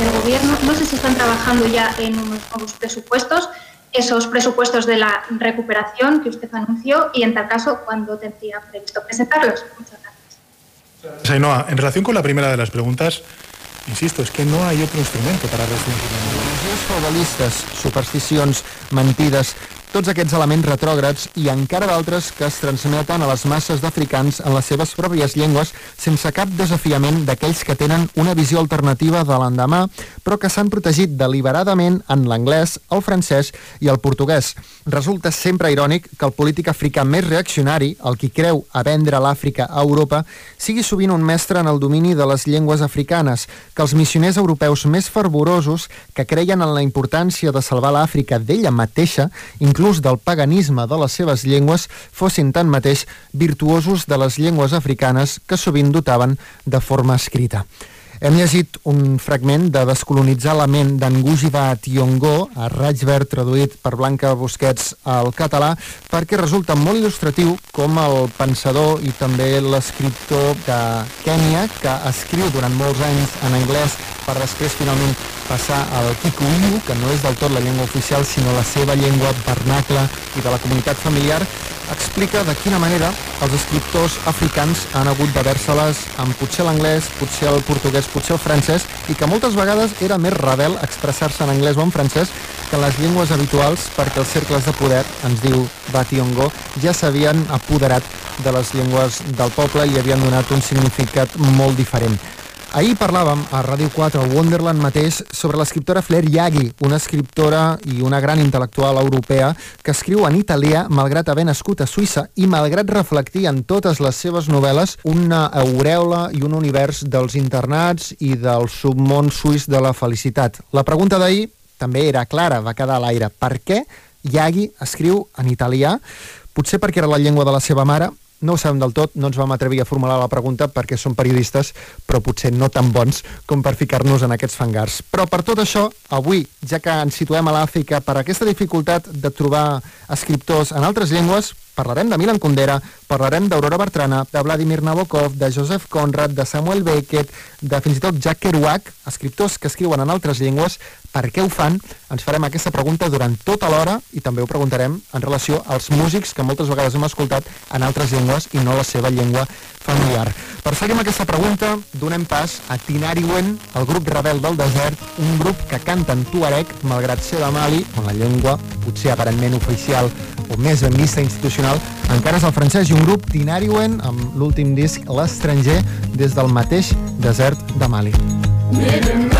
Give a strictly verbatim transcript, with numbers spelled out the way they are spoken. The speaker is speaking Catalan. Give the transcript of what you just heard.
del gobierno. No sé si están trabajando ya en unos nuevos presupuestos, esos presupuestos de la recuperación que usted anunció, y en tal caso, ¿cuándo tendría previsto presentarlos? Muchas gracias. Ainhoa, en relación con la primera de las preguntas, insisto, es que no hay otro instrumento para restringir la ideologies feudalistes, supersticions, mentides, tots aquests elements retrògrads i encara d'altres que es transmeten a les masses d'africans en les seves pròpies llengües sense cap desafiament d'aquells que tenen una visió alternativa de l'endemà, però que s'han protegit deliberadament en l'anglès, el francès i el portuguès. Resulta sempre irònic que el polític africà més reaccionari, el qui creu a vendre l'Àfrica a Europa, sigui sovint un mestre en el domini de les llengües africanes, que els missioners europeus més fervorosos, que creien en la importància de salvar l'Àfrica d'ella mateixa, inclús del paganisme de les seves llengües, fossin tanmateix virtuosos de les llengües africanes que sovint dotaven de forma escrita. Hem llegit un fragment de Descolonitzar la ment d'en Ngugi Thiong'o, a raig verd traduït per Blanca Busquets al català, perquè resulta molt il·lustratiu com el pensador i també l'escriptor de Kènia, que escriu durant molts anys en anglès per després finalment passar al Kikuyu, que no és del tot la llengua oficial, sinó la seva llengua vernacla i de la comunitat familiar, explica de quina manera els escriptors africans han hagut d'haver-se-les amb potser l'anglès, potser el portuguès, potser el francès, i que moltes vegades era més rebel expressar-se en anglès o en francès que en les llengües habituals, perquè els cercles de poder, ens diu Thiong'o, ja s'havien apoderat de les llengües del poble i havien donat un significat molt diferent. Ahir parlàvem a Ràdio quatre, a Wonderland mateix, sobre l'escriptora Flair Yagi, una escriptora i una gran intel·lectual europea que escriu en italià malgrat haver nascut a Suïssa i malgrat reflectir en totes les seves novel·les una aurèola i un univers dels internats i del submón suís de la felicitat. La pregunta d'ahir també era clara, va quedar a l'aire. Per què Yagi escriu en italià? Potser perquè era la llengua de la seva mare. No ho sabem del tot, no ens vam atrevir a formular la pregunta perquè som periodistes, però potser no tan bons com per ficar-nos en aquests fangars. Però per tot això, avui, ja que ens situem a l'Àfrica, per aquesta dificultat de trobar escriptors en altres llengües, parlarem de Milan Kundera, parlarem d'Aurora Bertrana, de Vladimir Nabokov, de Joseph Conrad, de Samuel Beckett, de fins i tot Jack Kerouac, escriptors que escriuen en altres llengües. Per què ho fan? Ens farem aquesta pregunta durant tota l'hora i també ho preguntarem en relació als músics que moltes vegades hem escoltat en altres llengües i no la seva llengua familiar. Per seguir amb aquesta pregunta, donem pas a Tinariwen, el grup rebel del desert, un grup que canta en tuareg, malgrat ser de Mali, on la llengua, potser aparentment oficial o més ben vista institucional, encara és el francès, i un grup Tinariwen amb l'últim disc L'estranger des del mateix desert de Mali.